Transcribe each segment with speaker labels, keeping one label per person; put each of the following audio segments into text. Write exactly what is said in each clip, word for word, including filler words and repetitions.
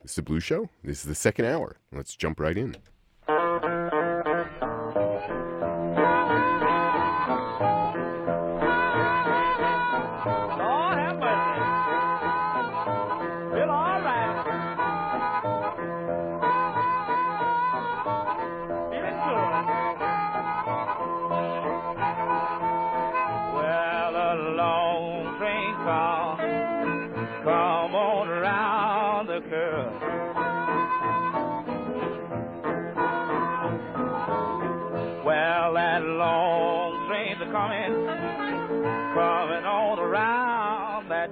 Speaker 1: This is the Blues Show. This is the second hour. Let's jump right in.
Speaker 2: Coming on around that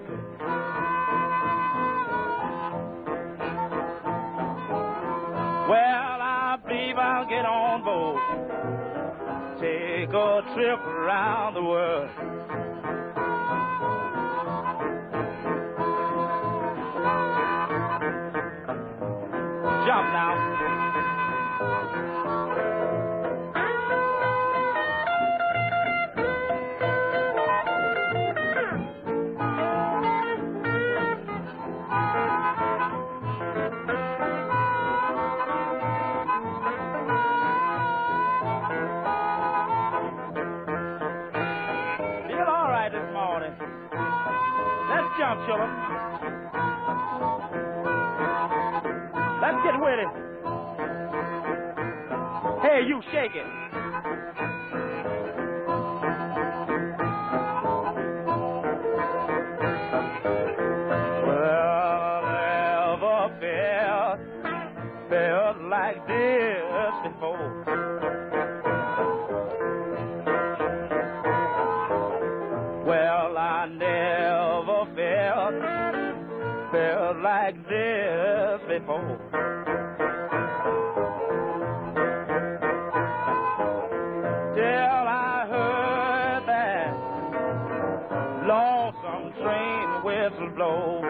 Speaker 2: well, I believe I'll get on board, take a trip around the world. Jump now. Jump, children. Let's get with it. Hey, you shake it. Well, I never felt, felt like this before. Well, I never felt, felt like this before. Till I heard that lonesome train whistle blow.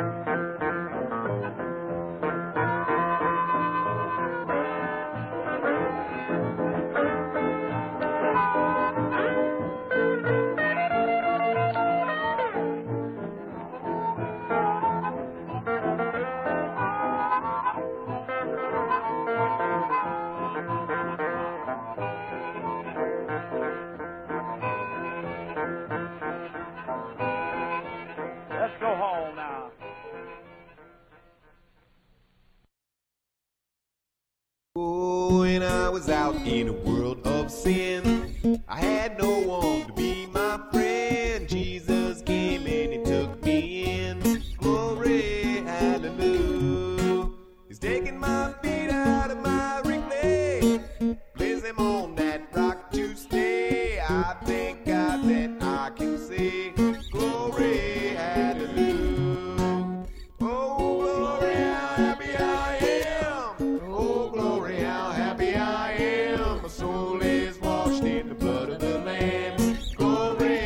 Speaker 3: Out in a world of sin, I had no one to be my friend. Jesus came and he took me in. Glory, hallelujah. He's taking my feet out of my clay, place them on that rock to stay. I thank God that I can say, glory, hallelujah. Oh, glory, how happy I am. Oh, glory, how happy I am. My soul is washed in the blood of the Lamb. Glory,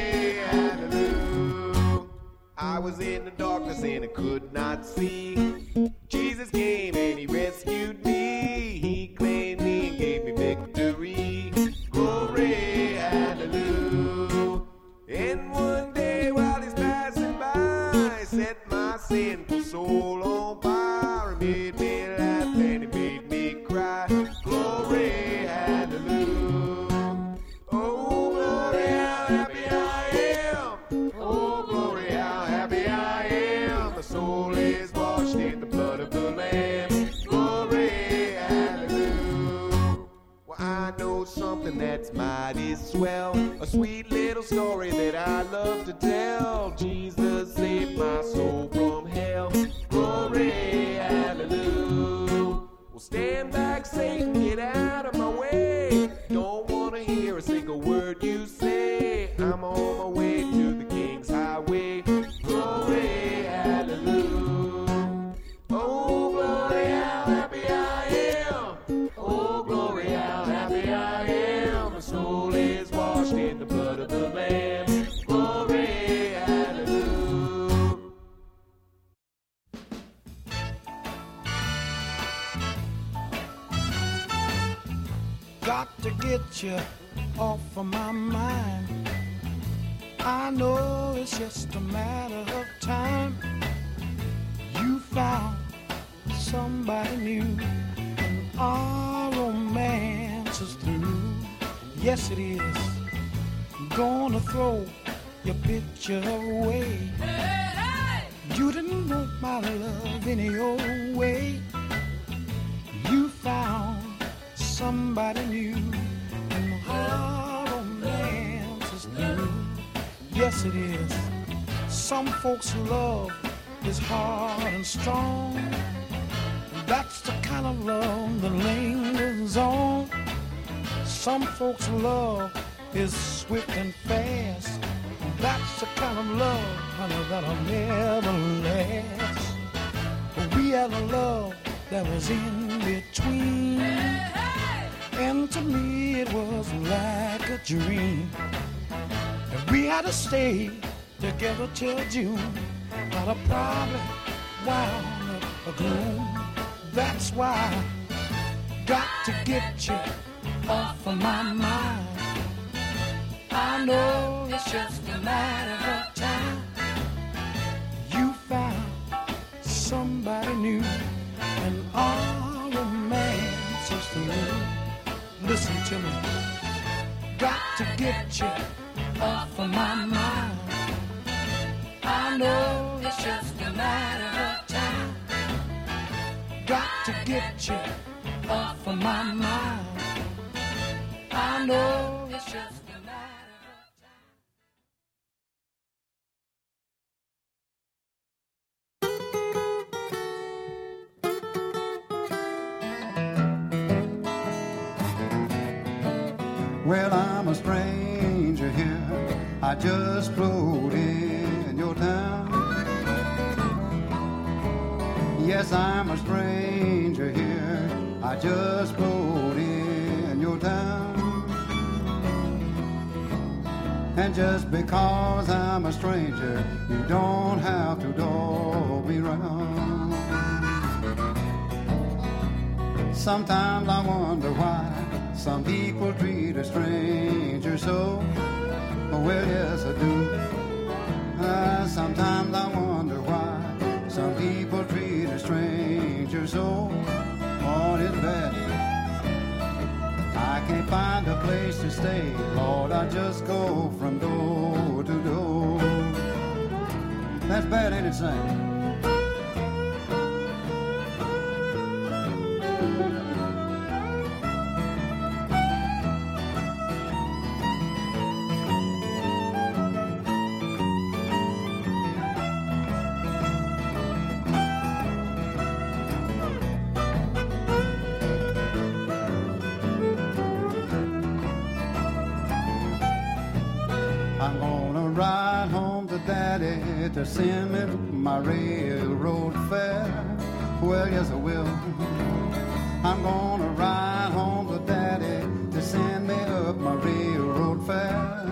Speaker 3: hallelujah. I was in the darkness and I could not see. Jesus came and he rescued me. He claimed me and gave me victory. Glory, hallelujah. And one day while he's passing by, set my sinful soul on fire. He made me laugh and he made me cry. Glory, hallelujah. Oh, glory, how happy I am. Oh, glory, how happy I am. My soul is washed in the blood of the Lamb. Glory, hallelujah. Well, I know something that's mighty swell, a sweet little story that I love to tell. Jesus saved my soul from hell. Glory, hallelujah. Well, stand back, Satan, get out of my way. Don't want to hear a single word you say. I'm on my way to the King's highway. Glory, hallelujah. Oh, glory, how happy I am. Oh, glory, how happy I am. My soul is washed in the blood of the Lamb. Glory, hallelujah.
Speaker 4: Got to get you off of my mind. I know it's just a matter of time. You found somebody new, and our romance is through. Yes, it is. Gonna throw your picture away. Hey, hey! You didn't want my love any old way. You found somebody new, and our romance is through. Yes, it is. Some folks' love is hard and strong. That's the kind of love that lingers on. Some folks' love is swift and fast. That's the kind of love, honey, that'll never last. But we had a love that was in between. Hey, hey! And to me it was like a dream. And we had to stay together till June. But I probably wound up a gloom. That's why I got to get you off of my mind. I know it's just a matter of time. You found somebody new, and our romance is through. Listen to me. Got to get you off of my mind. I know it's just a matter of time. Got to get you off of my mind. I know it's just a matter of
Speaker 5: time. Well, I'm a stranger here. I just rode in your town. Yes, I'm a stranger here. I just rode in your town. And just because I'm a stranger, you don't have to dog me round. Sometimes I wonder why some people treat a stranger so. Well, yes, I do. Uh, sometimes I wonder why some people treat a stranger so. Oh, it's bad. I can't find a place to stay, Lord, I just go from door to door. That's bad, ain't it, Sam? To send me my railroad fare. Well, yes, I will. I'm gonna ride home to Daddy to send me up my railroad fare.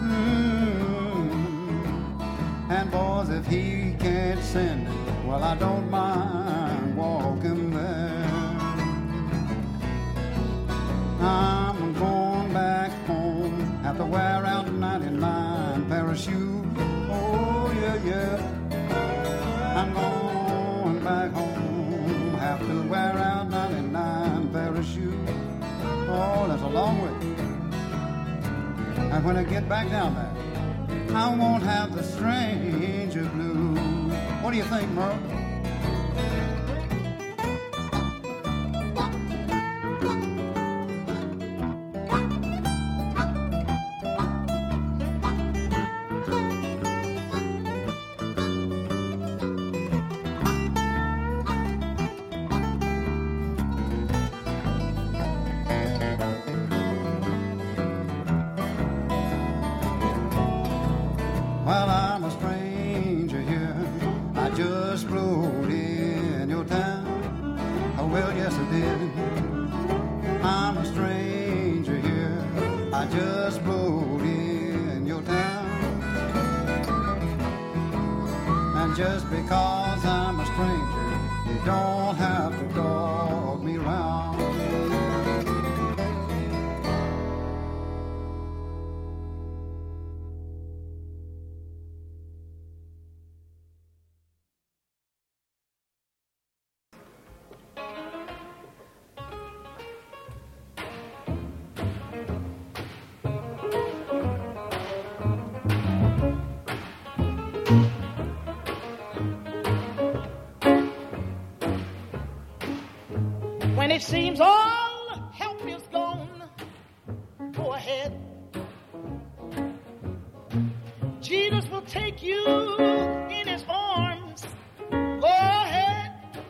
Speaker 5: Mm-hmm. And boys, if he can't send it, well, I don't mind walking there. I'm going back home, have to wear out ninety-nine pair of shoes. Oh, yeah, yeah. I'm going back home. Have to wear out ninety-nine pair of shoes. Oh, that's a long way. And when I get back down there, I won't have the stranger blues. What do you think, Merle? Just because I'm a stranger, you don't have to dog me round.
Speaker 4: When it seems all help is gone, go ahead. Jesus will take you in his arms. Go ahead.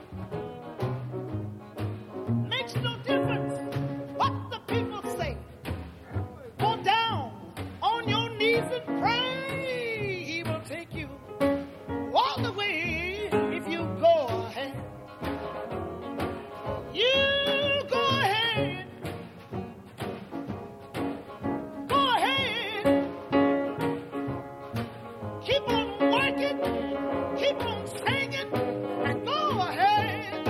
Speaker 4: Makes no difference what the people say. Go down on your knees and pray. He will take you all the way if you go ahead. You go ahead. Go ahead. Keep on working. Keep on singing. And go ahead.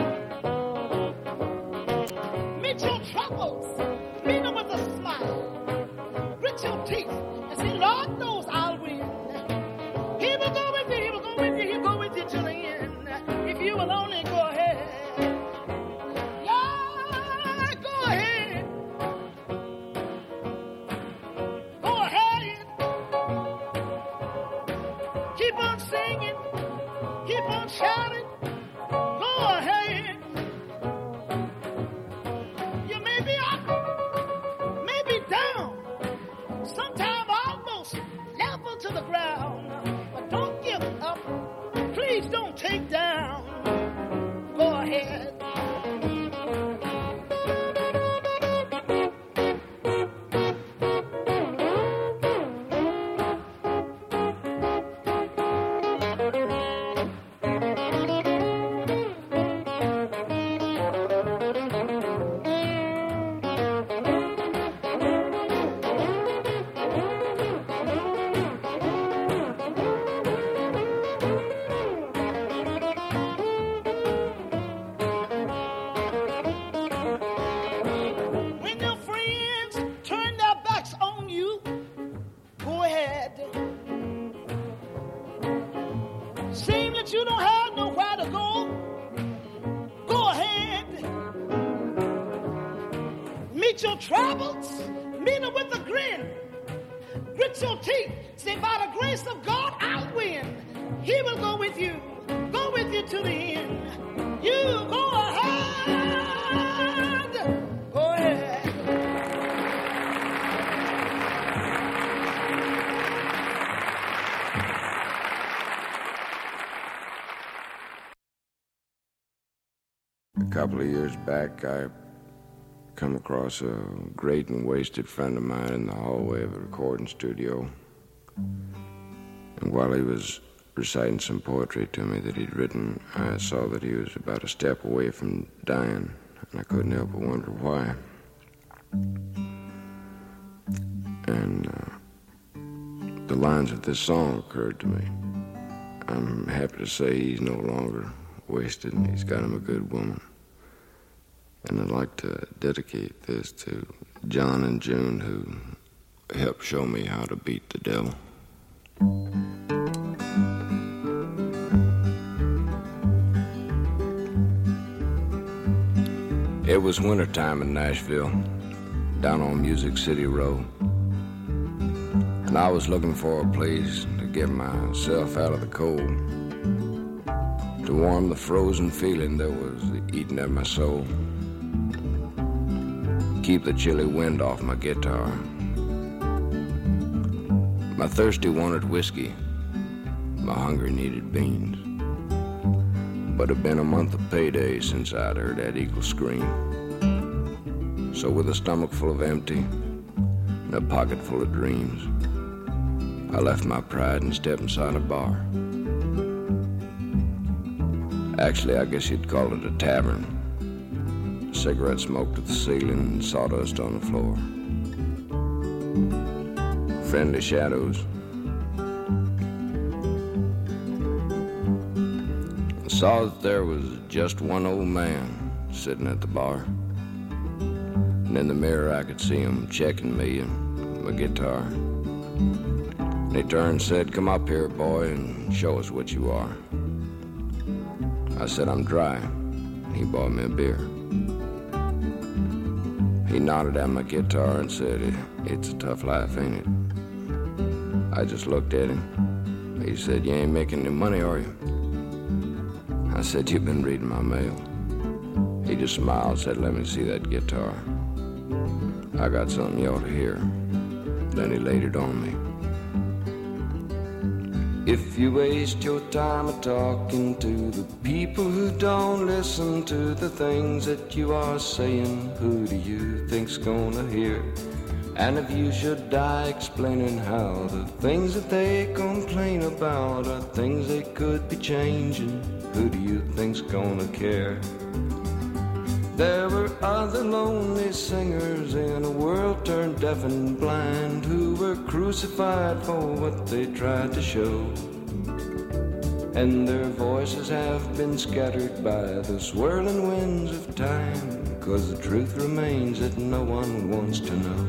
Speaker 4: Meet your troubles. Meet them with a smile. Grit your teeth. And say, Lord knows I'll win. He will go with you. He will go with you. He'll go with you to the end. If you will only go ahead. Yeah, go ahead. Go ahead. Keep on singing. Keep on shouting. Go ahead. You may be up, maybe down, sometime almost level to the ground. But don't give up. Please don't take down. Go ahead. When your friends turn their backs on you, go ahead. Seem that you don't have nowhere to go, go ahead. Meet your troubles, meet them with a grin. Grit your teeth, say by the grace of God I'll win. He will go with you, go with you to the end. You go ahead, go ahead.
Speaker 6: A couple of years back, I come across a great and wasted friend of mine in the hallway of a recording studio. And while he was reciting some poetry to me that he'd written, I saw that he was about a step away from dying, and I couldn't help but wonder why. And uh, the lines of this song occurred to me. I'm happy to say he's no longer wasted, and he's got him a good woman. And I'd like to dedicate this to John and June, who helped show me how to beat the devil. It was wintertime in Nashville, down on Music City Road. And I was looking for a place to get myself out of the cold, to warm the frozen feeling that was eating at my soul, keep the chilly wind off my guitar. My thirsty wanted whiskey, my hungry needed beans. But it'd been a month of payday since I'd heard that eagle scream. So with a stomach full of empty and a pocket full of dreams, I left my pride and stepped inside a bar. Actually, I guess you'd call it a tavern. Cigarette smoke to the ceiling and sawdust on the floor. Friendly shadows. I saw that there was just one old man sitting at the bar. And in the mirror I could see him checking me and my guitar. And he turned and said, "Come up here, boy, and show us what you are." I said, "I'm dry." And he bought me a beer. He nodded at my guitar and said, "It's a tough life, ain't it?" I just looked at him. He said, "You ain't making any money, are you?" I said, "You've been reading my mail." He just smiled and said, let me see that guitar. I got something you ought to hear. Then he laid it on me. If you waste your time a talking to the people who don't listen to the things that you are saying, who do you think's gonna hear? And if you should die explaining how the things that they complain about are things they could be changing, who do you think's gonna care? There were other lonely singers in a world turned deaf and blind who were crucified for what they tried to show. And their voices have been scattered by the swirling winds of time, 'cause the truth remains that no one wants to know.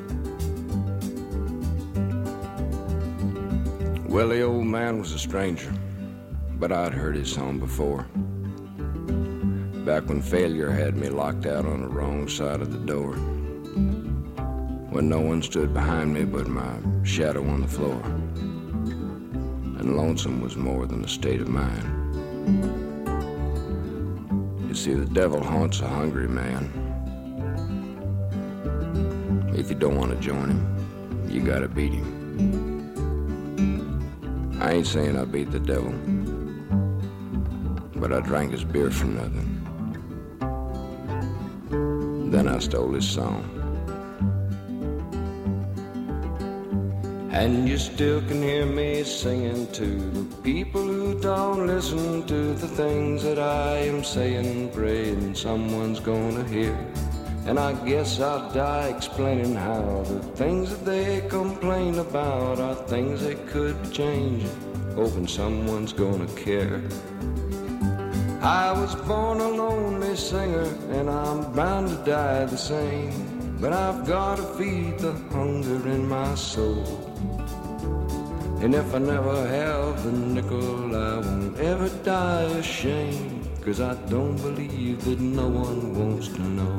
Speaker 6: Well, the old man was a stranger, but I'd heard his song before. Back when failure had me locked out on the wrong side of the door. When no one stood behind me but my shadow on the floor. And lonesome was more than a state of mind. You see, the devil haunts a hungry man. If you don't want to join him, you gotta beat him. I ain't saying I beat the devil, but I drank his beer for nothing. Then I stole his song. And you still can hear me singing to the people who don't listen to the things that I am saying, praying someone's gonna hear. And I guess I'll die explaining how the things that they complain about are things they could be changing, hoping someone's gonna care. I was born a lonely singer, and I'm bound to die the same. But I've got to feed the hunger in my soul. And if I never have the nickel, I won't ever die ashamed, 'cause I don't believe that no one wants to know.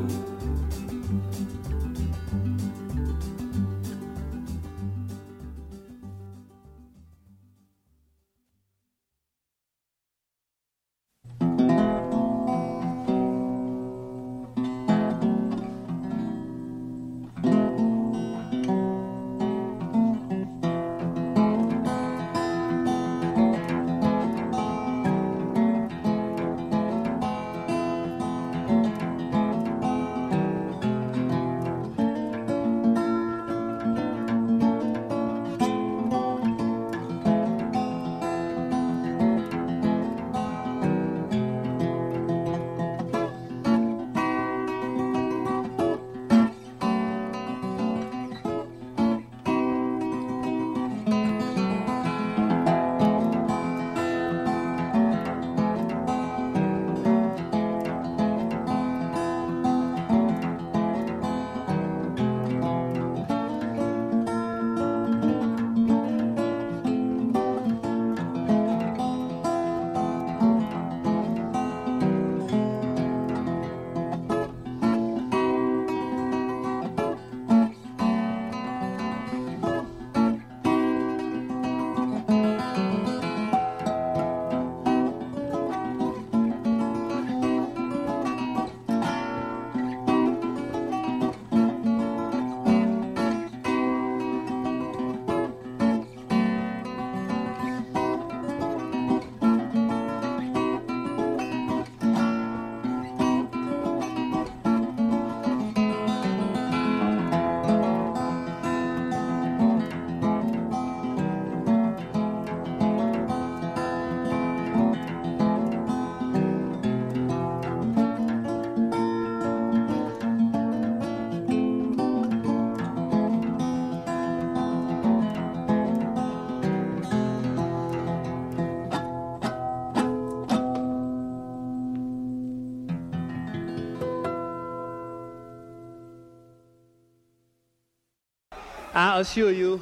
Speaker 7: I assure you,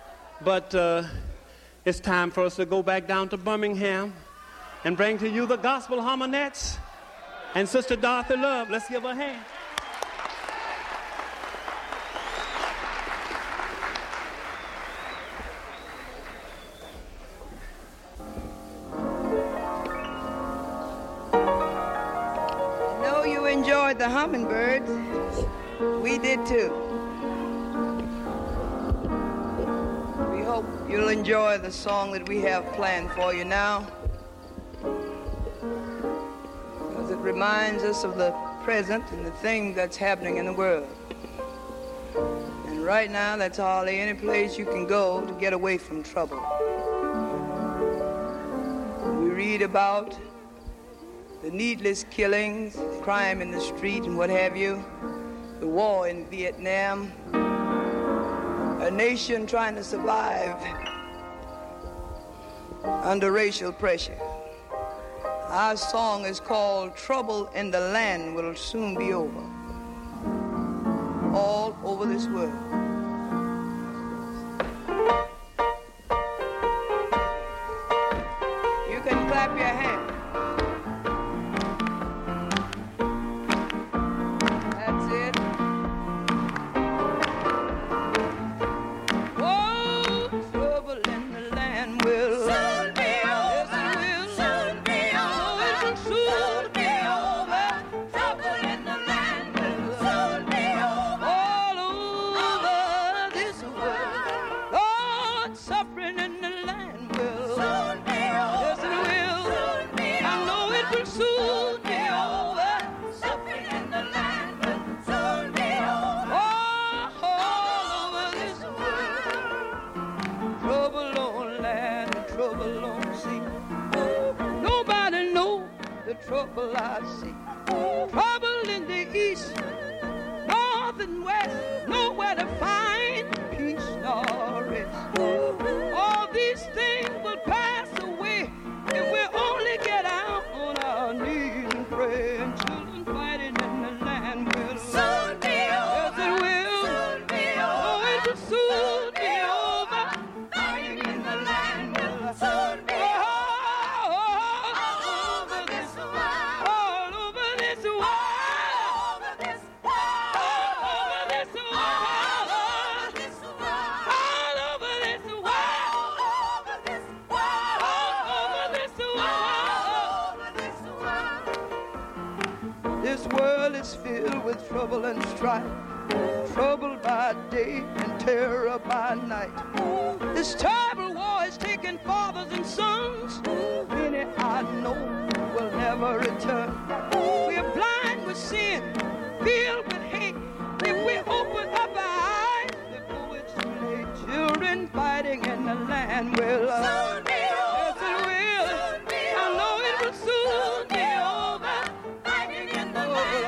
Speaker 7: but uh, it's time for us to go back down to Birmingham and bring to you the Gospel Harmonettes and Sister Dorothy Love. Let's give her a hand.
Speaker 8: I know you enjoyed the hummingbirds. We did too. We hope you'll enjoy the song that we have planned for you now, because it reminds us of the present and the things that's happening in the world. And right now, that's hardly any place you can go to get away from trouble. We read about the needless killings, crime in the street and what have you, the war in Vietnam, a nation trying to survive under racial pressure. Our song is called Trouble in the Land Will Soon Be Over, all over this world. You can clap your hands. Trouble I see, trouble in the east, north and west, nowhere to find peace nor rest. All these things will pass away if we only get out on our knees and pray. And children fighting in the land will soon be over. Yes, it will. Soon be over. Oh, it will soon be over. Fighting in the land will soon be over. Trouble and strife, trouble by day and terror by night. This terrible war is taking fathers and sons. Many I know will never return. We are blind with sin, filled with hate. If we open up our eyes before it's too late, children fighting in the land will uh, soon be over. Yes, it will. Soon be I know it will soon be over. Fighting in the land.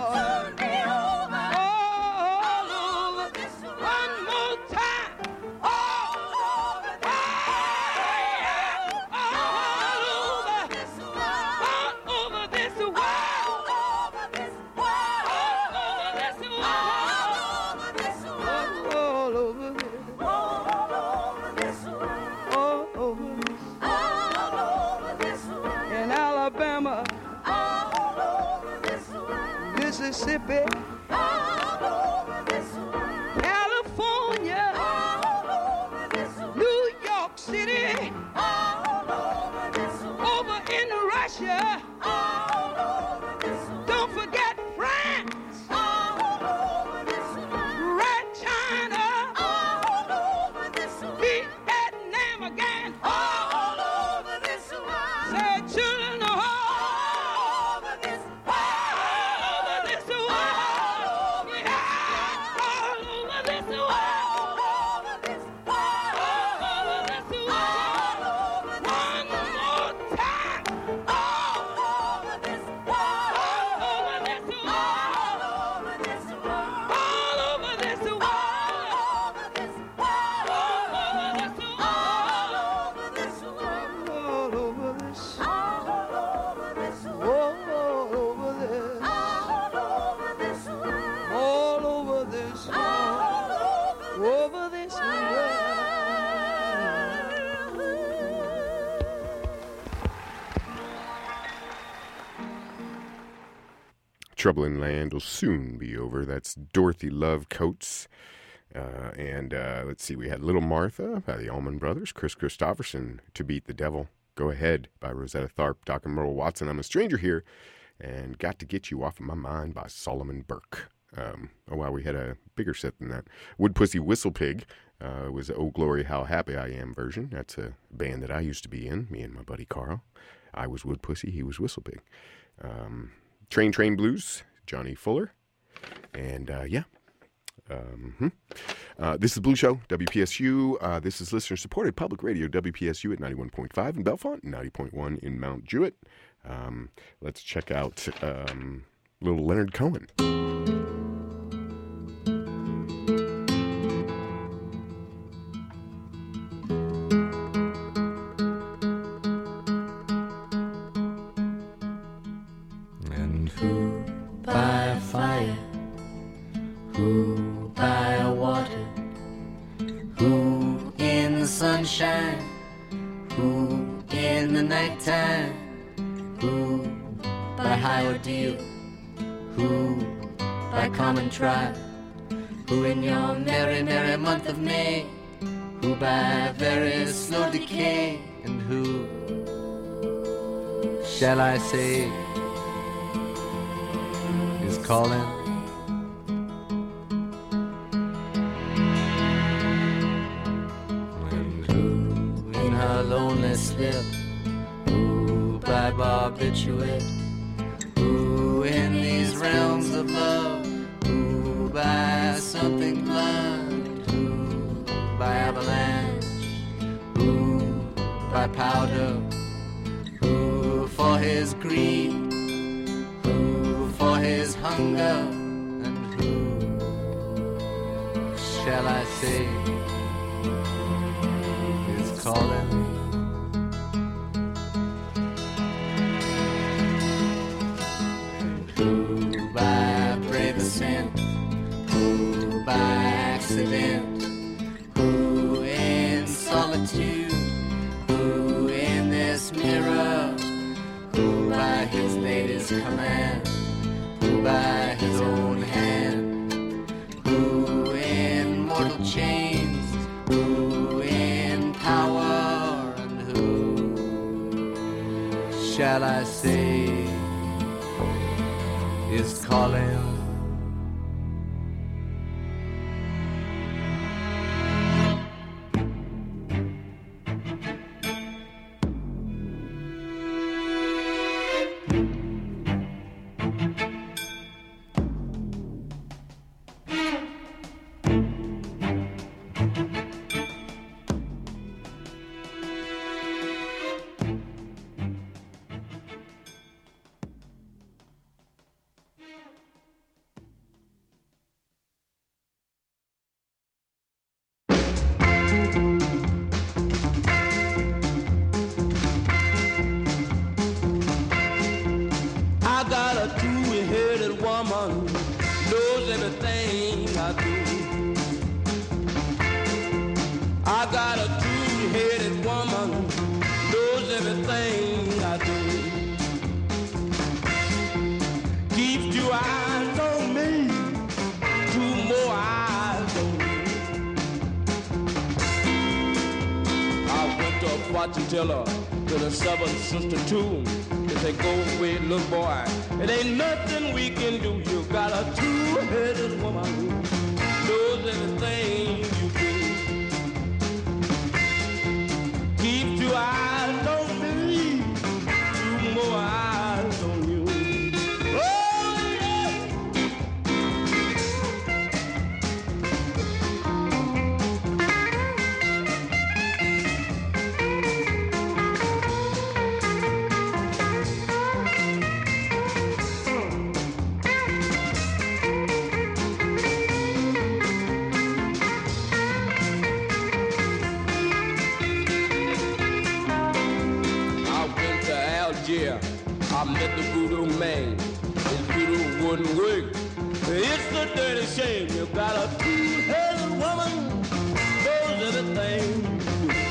Speaker 8: Mississippi, all over this world. California, all over this world. New York City, all over this world. Over in Russia, all over this world. Don't forget France, all over this world. Red China, all over this world. Vietnam again, all over this world. Say children, all over this world.
Speaker 1: Trouble in Land will soon be over. That's Dorothy Love Coates. Uh, and uh, let's see, we had Little Martha by the Allman Brothers, Chris Christopherson, To Beat the Devil, Go Ahead by Rosetta Tharpe, Doc and Merle Watson, I'm a Stranger Here, and Got to Get You Off of My Mind by Solomon Burke. Um, oh, wow, we had a bigger set than that. Wood Pussy Whistle Pig uh, was the Oh Glory How Happy I Am version. That's a band that I used to be in, me and my buddy Carl. I was Wood Pussy, he was Whistle Pig. Um, Train Train Blues, Johnny Fuller. And, uh, yeah. Um, hmm. uh, this is the Blue Show, W P S U. Uh, this is listener-supported public radio, W P S U at ninety-one point five in Bellefonte, ninety point one in Mount Jewett. Um, let's check out um, little Leonard Cohen.
Speaker 9: And who by a fire, who by a water, who in the sunshine, who in the nighttime, who by high ordeal, who by common trial, who in your merry, merry month of May, who by very slow decay, and who shall I say is calling? And who in her lonely slip, who by barbiturate, who in these realms of love, who by something blunt, who by avalanche, who by powder, who for his greed, who for his hunger, and who shall I say is calling? Who by brave ascent, who by accident, who in solitude, who in this mirror, who by his lady's command, who by his own hand, who in mortal chains, who in power, and who shall I say is calling?
Speaker 10: I got a two-headed woman, knows everything I do. I got a two-headed woman, knows everything I do. Keeps two eyes on me, two more eyes on you. I went to a fortune teller to the seventh sister too. They go away, little boy. It ain't nothing we can do. You got a two-headed woman, knows everything you do. Keep two eyes on me, two more eyes on you. Oh, yeah. I met the voodoo man. His voodoo wouldn't work. It's a dirty shame. You got a two-headed woman, knows everything.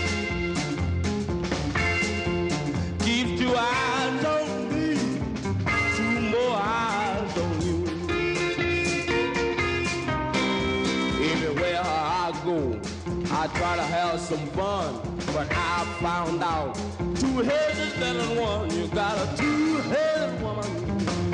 Speaker 10: Keeps two eyes on me, two more eyes on you. Everywhere I go, I try to have some fun, but I found out two heads is better than one. You got a two-headed woman,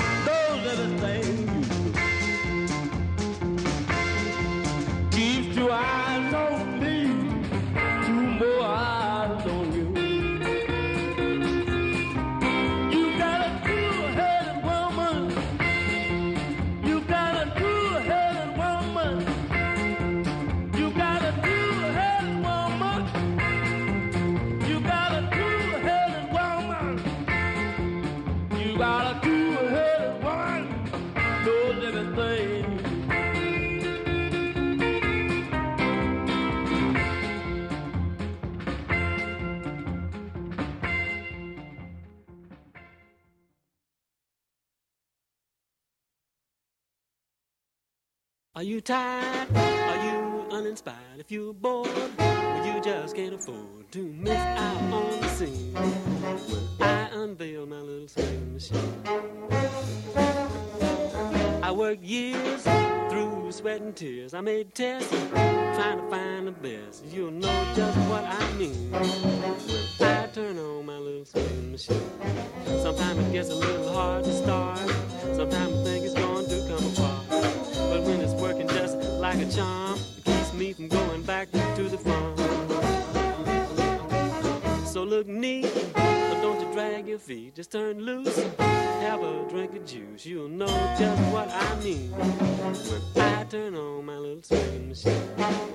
Speaker 7: Are you tired? Are you uninspired? If you're bored, well, you just can't afford to miss out on the scene when I unveil my little swing machine. I worked years through sweat and tears. I made tests trying to find the best. You'll know just what I mean when I turn on my little swing machine. Sometimes it gets a little hard to start. Sometimes I think it's going to come apart. But when it's working just like a charm, it keeps me from going back to the farm. So look neat, but don't you drag your feet. Just turn loose, have a drink of juice. You'll know just what I mean when I turn on my little swinging machine.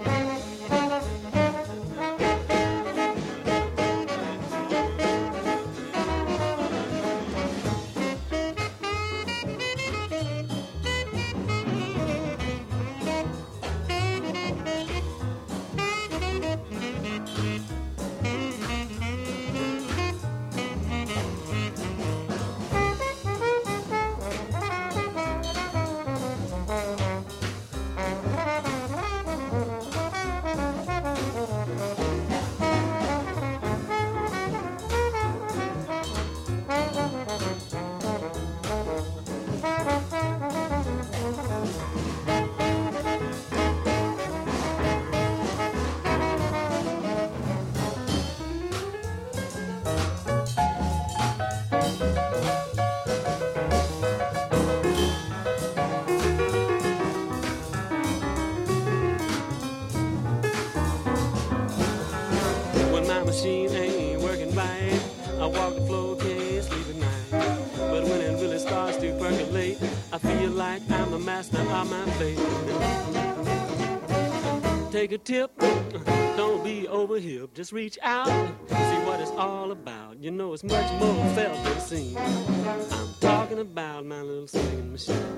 Speaker 7: Machine ain't working right. I walk the floor, can't sleep at night. But when it really starts to percolate, I feel like I'm the master of my fate. Take a tip, don't be overhip. Just reach out, see what it's all about. You know it's much more felt than seen. I'm talking about my little swinging machine.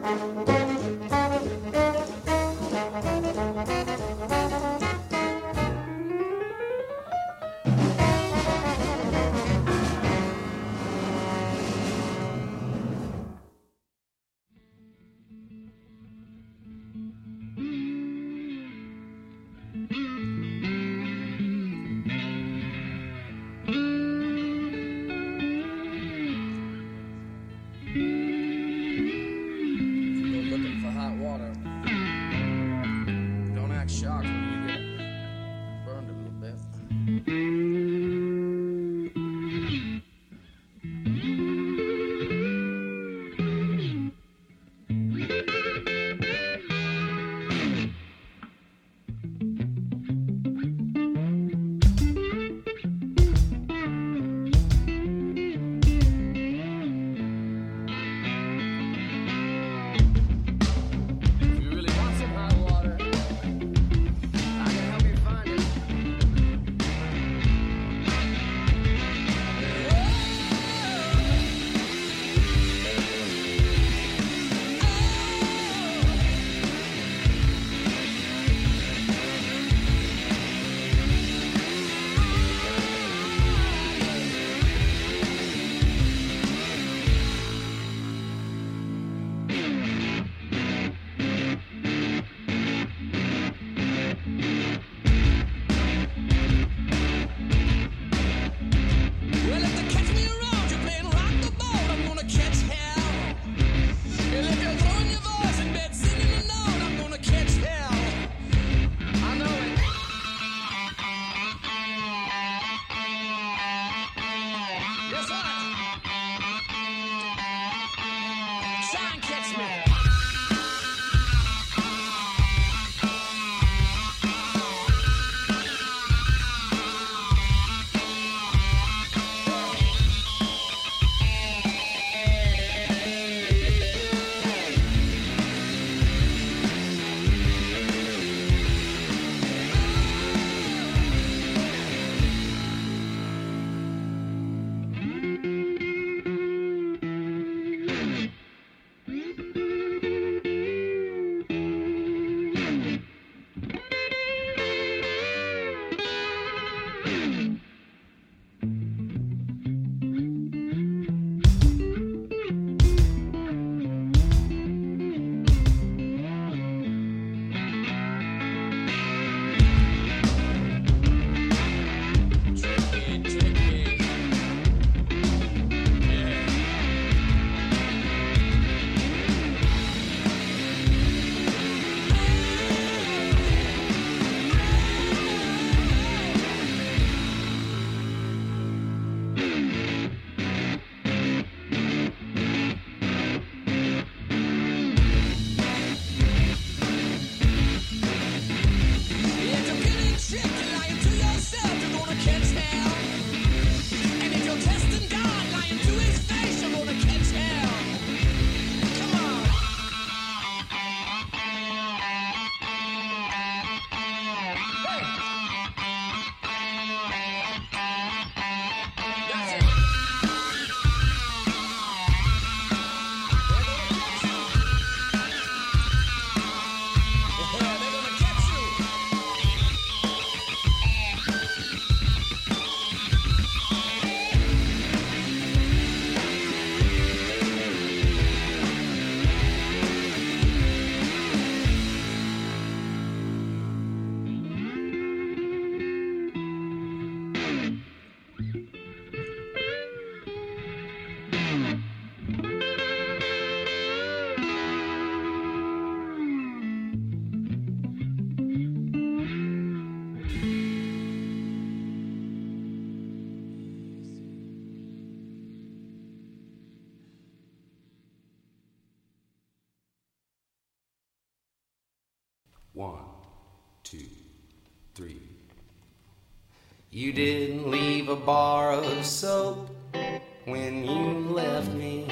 Speaker 11: One, two, three. You didn't leave a bar of soap when you left me.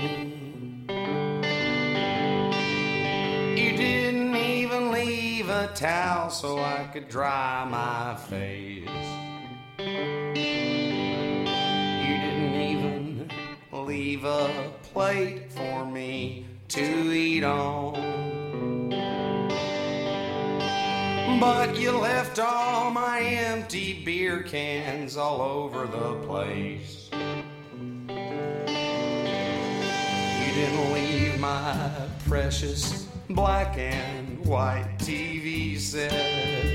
Speaker 11: You didn't even leave a towel so I could dry my face. You didn't even leave a plate for me to eat on. But you left all my empty beer cans all over the place. You didn't leave my precious black and white T V set.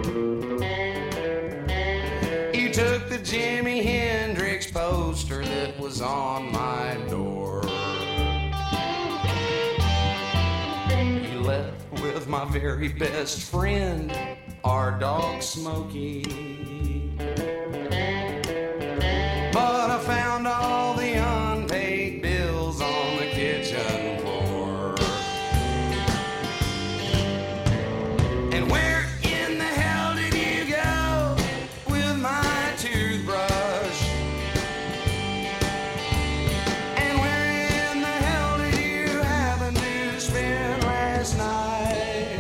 Speaker 11: You took the Jimi Hendrix poster that was on my door. You left with my very best friend, our dog Smokey. But I found all the unpaid bills on the kitchen floor. And where in the hell did you go with my toothbrush? And where in the hell did you happen to spend last night?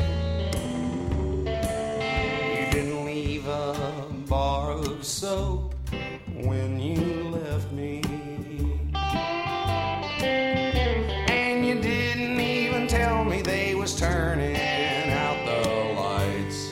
Speaker 11: You didn't leave a bar of soap when you left me. And you didn't even tell me they was turning out the lights.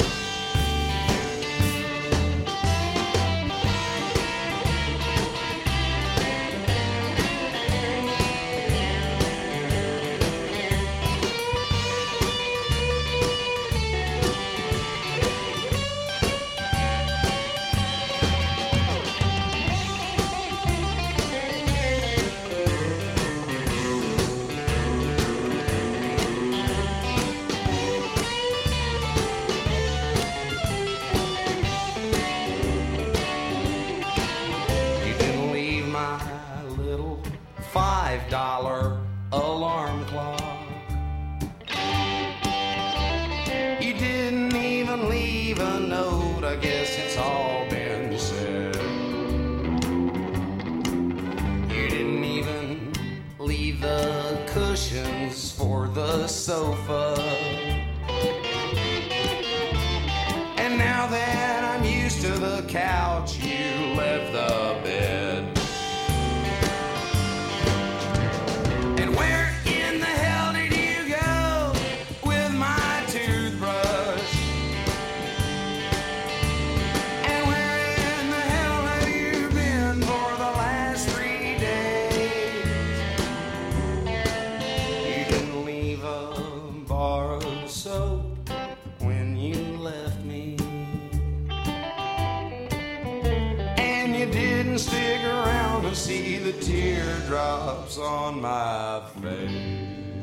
Speaker 11: You didn't leave my little five dollar alarm clock. You didn't even leave a note, I guess it's all been said. You didn't even leave the cushions for the sofa. And now that I'm used to the couch, you left the bed. And where in the hell did you go with my toothbrush? And where in the hell have you been for the last three days? You didn't leave a bar of soap when you left me. And you didn't stick around to see the teardrops on my face.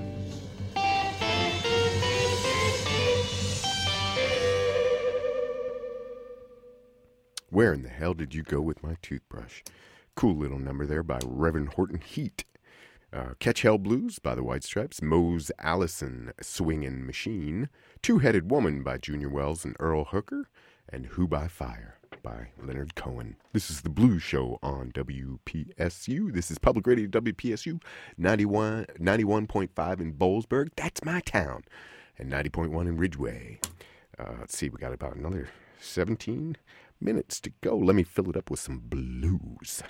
Speaker 1: Where in the hell did you go with my toothbrush? Cool little number there by Reverend Horton Heat. Uh, Catch Hell Blues by the White Stripes. Mose Allison, Swingin' Machine. Two-Headed Woman by Junior Wells and Earl Hooker. And Who by Fire by Leonard Cohen. This is the Blues Show on W P S U. This is Public Radio W P S U, ninety-one, ninety-one point five in Boalsburg. That's my town. And ninety point one in Ridgeway. Uh, let's see, we got about another seventeen minutes to go. Let me fill it up with some blues.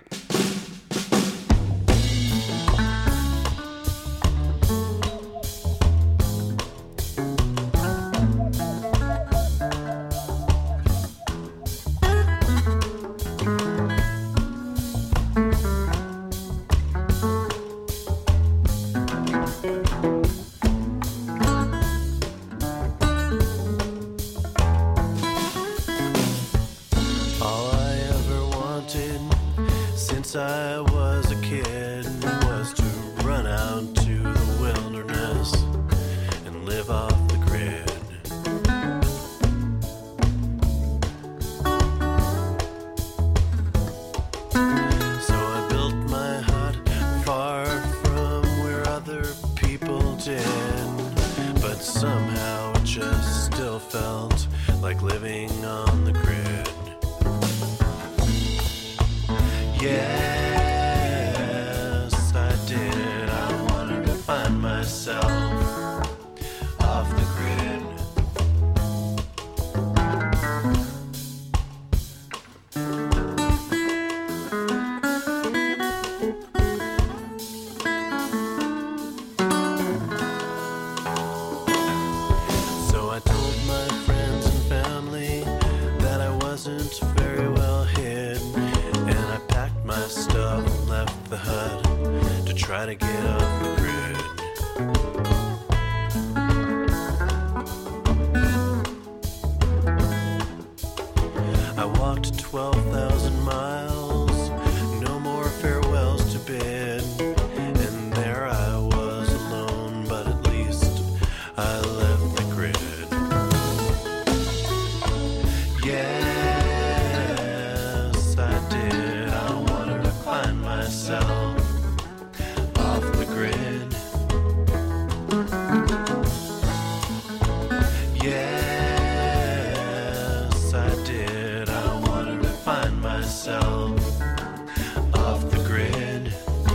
Speaker 12: All I ever wanted since I was a kid was to run out to the wilderness and live off the grid. So I built my hut far from where other people did, but somehow it just still felt like living on the grid. Yes, I did. I wanted to find myself off the grid. So I told my friends and family that I wasn't very well hid, and I packed my stuff and left the hut to try to get off the grid. I walked twelve thousand miles, no more farewells to bid, and there I was alone, but at least I left the grid. Yes, I did. I wanted to find myself off the grid. Yes, I did. I wanted to find myself off the grid.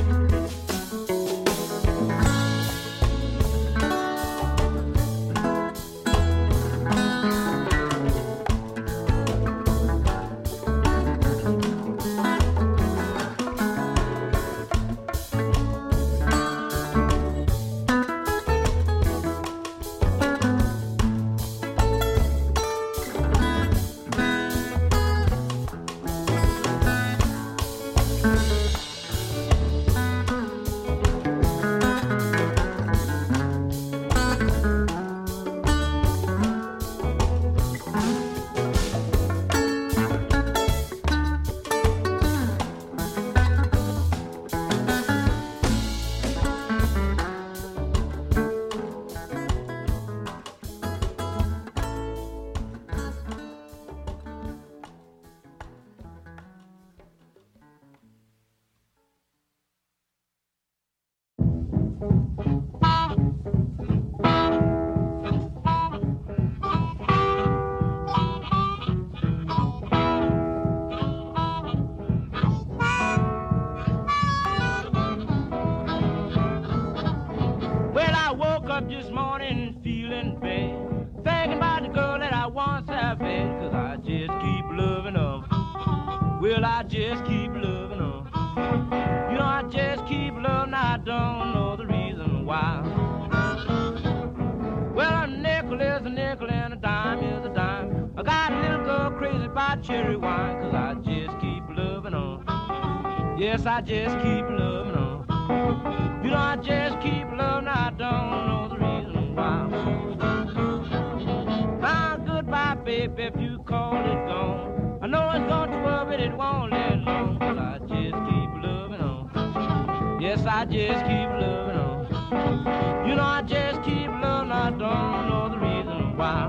Speaker 2: Well, I woke up this morning feeling bad, thinking about the girl that I once have had, 'cause I just keep loving her. Well, I just keep loving her. You know, I just keep loving her, I don't know the reason why. Well, a nickel is a nickel and a dime is a dime. I got a little girl crazy about cherry wine, 'cause I just keep loving her. Yes, I just keep loving her. You know, I just keep loving her, I don't know the reason why. Now, goodbye, baby, if you call it gone. I know it's gone to work, but it won't last long, 'cause I just keep loving her. Yes, I just keep loving her. You know, I just keep loving her, I don't know the reason why.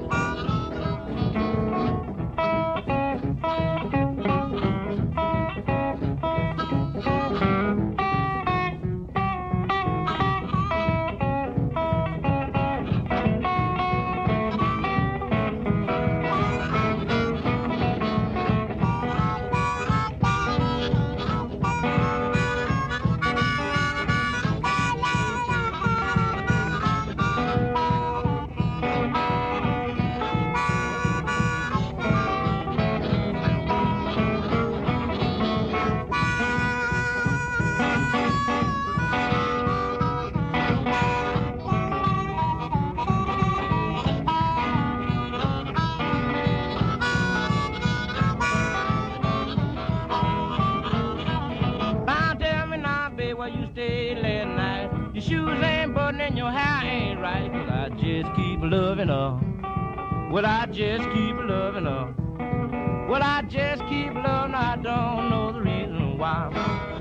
Speaker 2: Loving her. Well, I just keep loving her. Well, I just keep loving her. I don't know the reason why.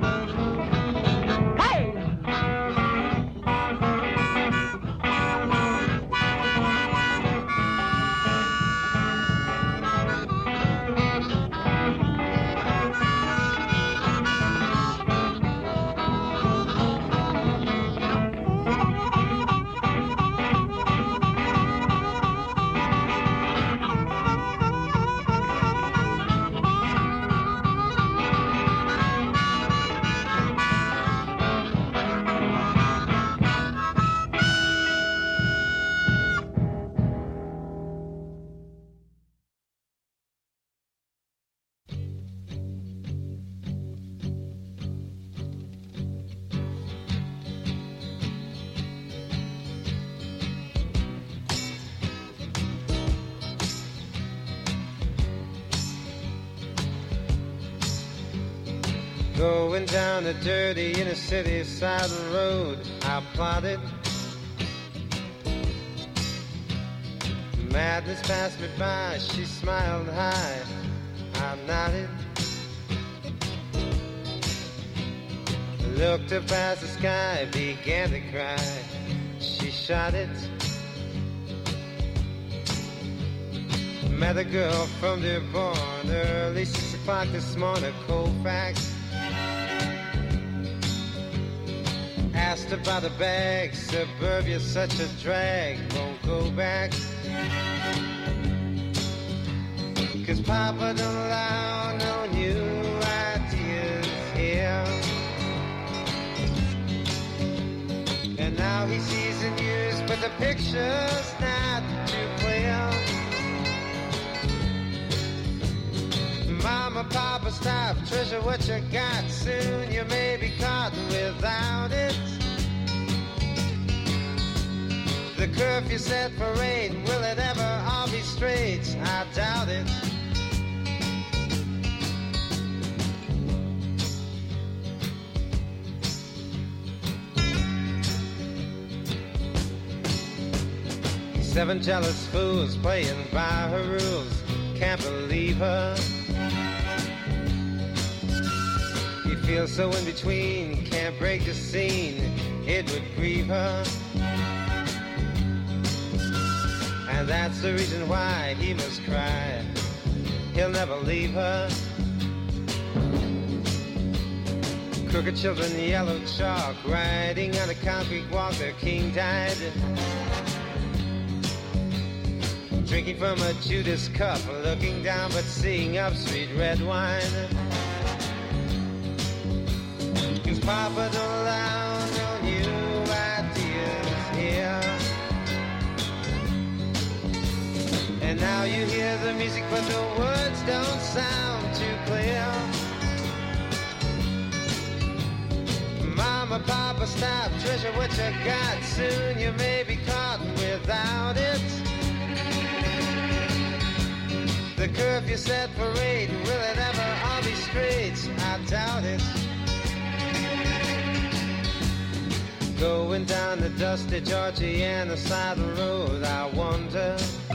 Speaker 2: Hey!
Speaker 13: Going down the dirty inner city side road, I plotted. Madness passed me by, she smiled high, I nodded. Looked up past the sky, began to cry, she shot it. Met a girl from Dearborn, early six o'clock this morning, Colfax. Asked about the bag, suburbia's such a drag, won't go back. Cause Papa don't allow no new ideas here. And now he sees the news, but the picture's not too clear. Mama, Papa, stop, treasure what you got. Soon you may be caught without it. The curfew set for eight, will it ever all be straight? I doubt it. Seven jealous fools playing by her rules, can't believe her. You feel so in between, can't break the scene, it would grieve her. And that's the reason why he must cry, he'll never leave her. Crooked children, yellow chalk, riding on a concrete walk, their king died. Drinking from a Judas cup, looking down but seeing up, sweet red wine. Cause Papa don't allow no new ideas here. And now you hear the music but the words don't sound too clear. Mama, Papa, stop, treasure what you got. Soon you may be caught without it. The curfew set for eight, will it ever all be straight? I doubt it. Going down the dusty Georgiana side of the road, I wonder.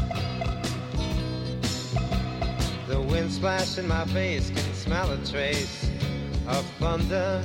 Speaker 13: The wind splash in my face, can smell a trace of thunder.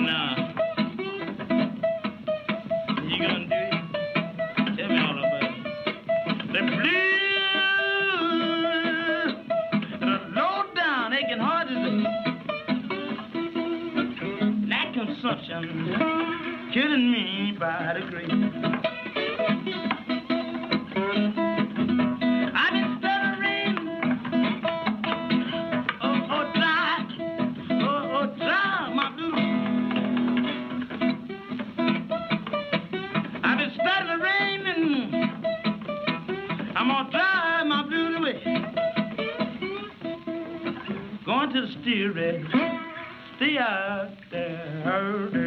Speaker 2: now. You gonna do it? Tell me all about it. The blues, the low down, aching heart is that consumption killing me by the grave. I've been stuttering, oh, oh, dry, oh, oh, dry my blues. I've been stuttering, I'm gonna dry my blues away. Going to the steel red, stay out there.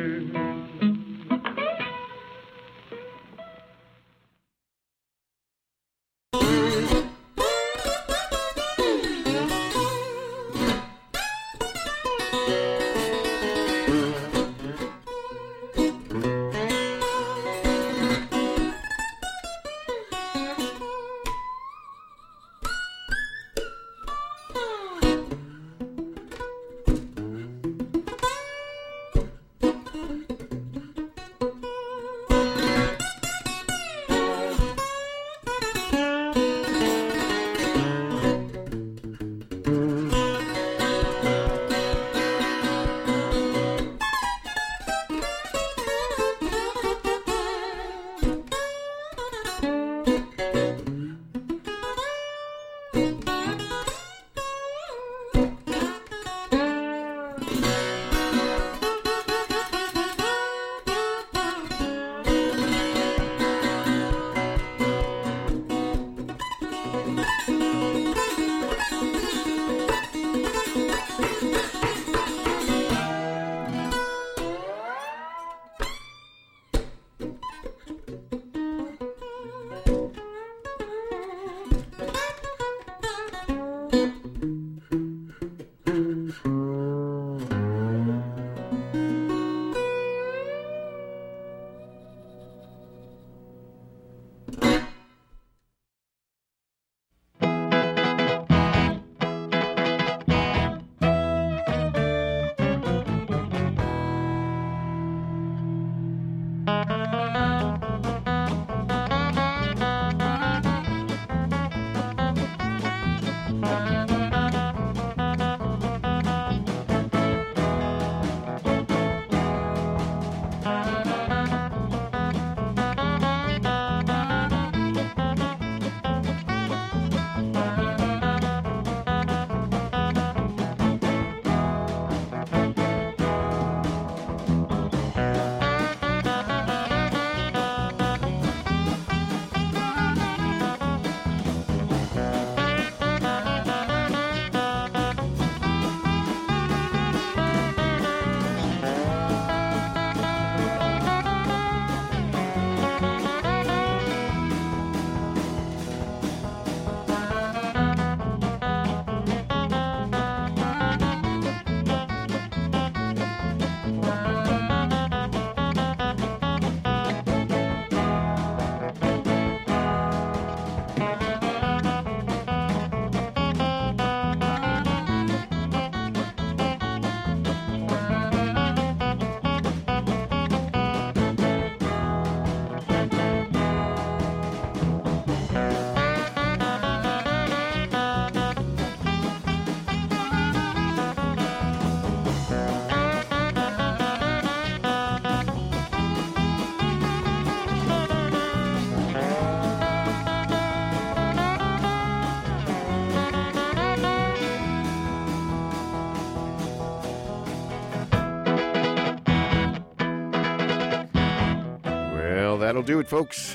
Speaker 1: That'll do it, folks.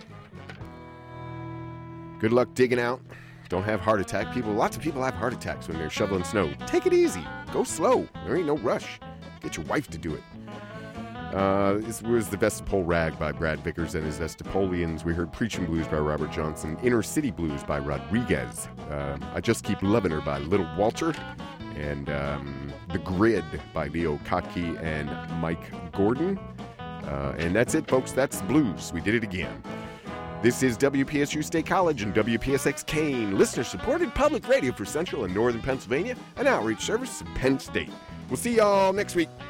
Speaker 1: Good luck digging out. Don't have heart attack. People, lots of people have heart attacks when they're shoveling snow. Take it easy. Go slow. There ain't no rush. Get your wife to do it. Uh, this was the Vestipole Rag by Brad Vickers and his Vestipolians. We heard Preachin' Blues by Robert Johnson. Inner City Blues by Rodriguez. Uh, I Just Keep Lovin' Her by Little Walter. And um, The Grid by Leo Kottke and Mike Gordon. Uh, and that's it, folks. That's the blues. We did it again. This is W P S U State College and W P S X Kane, listener-supported public radio for Central and Northern Pennsylvania, an outreach service in Penn State. We'll see y'all next week.